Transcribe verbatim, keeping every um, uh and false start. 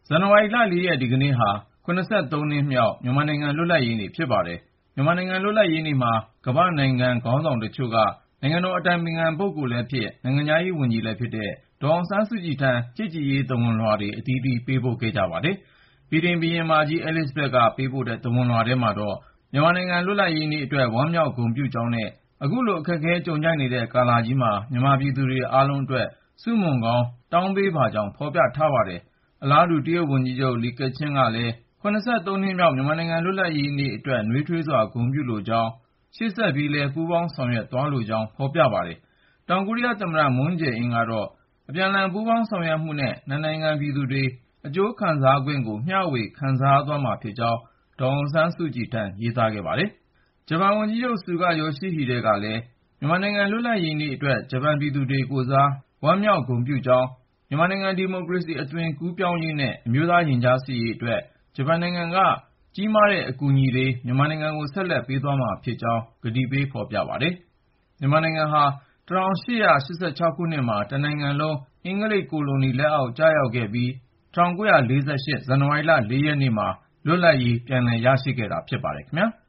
ဇန်နဝါရီလ ၄ ရက်ဒီကနေ့ဟာ ၇၃ နှစ်မြောက်မြန်မာနိုင်ငံလွတ်လပ်ရေးနေ့ဖြစ်ပါတယ်။ မြန်မာနိုင်ငံလွတ်လပ်ရေးနေ့မှာ ကမ္ဘာ့နိုင်ငံခေါင်းဆောင်တချို့က နိုင်ငံတော်အတိုင်ပင်ခံပုဂ္ဂိုလ်လည်းဖြစ် နိုင်ငံခြားရေးဝန်ကြီးလည်းဖြစ်တဲ့ ဒေါ်အောင်ဆန်းစုကြည်ထံ ချစ်ကြည်ရေးသဝဏ်လွှာတွေ အသီးသီးပေးပို့ခဲ့ကြပါတယ်။ ဗြိတိန်ဘုရင်မကြီး အဲလိဇဘက်က ပေးပို့တဲ့သဝဏ်လွှာထဲမှာတော့ မြန်မာနိုင်ငံလွတ်လပ်ရေးနေ့အတွက် ဝမ်းမြောက်ဂုဏ်ပြုကြောင်းနဲ့ အခုလို အခက်အခဲကြုံကြိုက်နေတဲ့ ကာလကြီးမှာ မြန်မာပြည်သူတွေအားလုံးအတွက် ဆုမွန်ကောင်းတောင်းပေးပါကြောင်း ဖော်ပြထားပါတယ်။ အလားတူ တရုတ်ဝန်ကြီးချုပ် လီခချန်းကလည်း ၇၃ နှစ်မြောက် မြန်မာနိုင်ငံလွတ်လပ်ရေးနေ့အတွက် နွေးထွေးစွာ ဂုဏ်ပြုလိုကြောင်း၊ ရှေ့ဆက်ပြီးလည်း ပူးပေါင်းဆောင်ရွက်သွားလိုကြောင်း ဖော်ပြပါတယ်။ တောင်ကိုရီးယားသမ္မတ မွန်းဂျယ်အင်းကတော့ အပြန်အလှန်ပူးပေါင်းဆောင်ရွက်မှုနဲ့ နှစ်နိုင်ငံပြည်သူတွေ အကျိုးခံစားခွင့်ကို မျှဝေခံစားသွားမှာဖြစ်ကြောင်း ဒေါ်အောင်ဆန်းစုကြည်ထံ ရေးသားခဲ့ပါတယ်။ ဂျပန်ဝန်ကြီးချုပ် Suga Yoshihide ကလည်း မြန်မာနိုင်ငံလွတ်လပ်ရေးနေ့အတွက် ဂျပန်ပြည်သူတွေကိုယ်စား ဝမ်းမြောက်ဂုဏ်ပြုကြောင်း၊ မြန်မာနိုင်ငံ ဒီမိုကရေစီ အသွင်ကူးပြောင်းရေးနဲ့ အမျိုးသားရင်ကြားစေ့ရေးအတွက် ဂျပန်နိုင်ငံက ကြီးမားတဲ့အကူအညီတွေ မြန်မာနိုင်ငံကို ဆက်လက်ပေးသွားမှာဖြစ်ကြောင်း ကတိပေးဖော်ပြပါတယ်။ မြန်မာနိုင်ငံဟာ ၁၈၈၆ ခုနှစ်မှာ တနိုင်ငံလုံး အင်္ဂလိပ်ကိုလိုနီလက်အောက် ကျရောက်ခဲ့ပြီး ၁၉၄၈ ဇန်နဝါရီလ ၄ ရက်နေ့မှာ လွတ်လပ်ရေး ပြန်လည်ရရှိခဲ့တာ ဖြစ်ပါတယ်ခင်ဗျာ။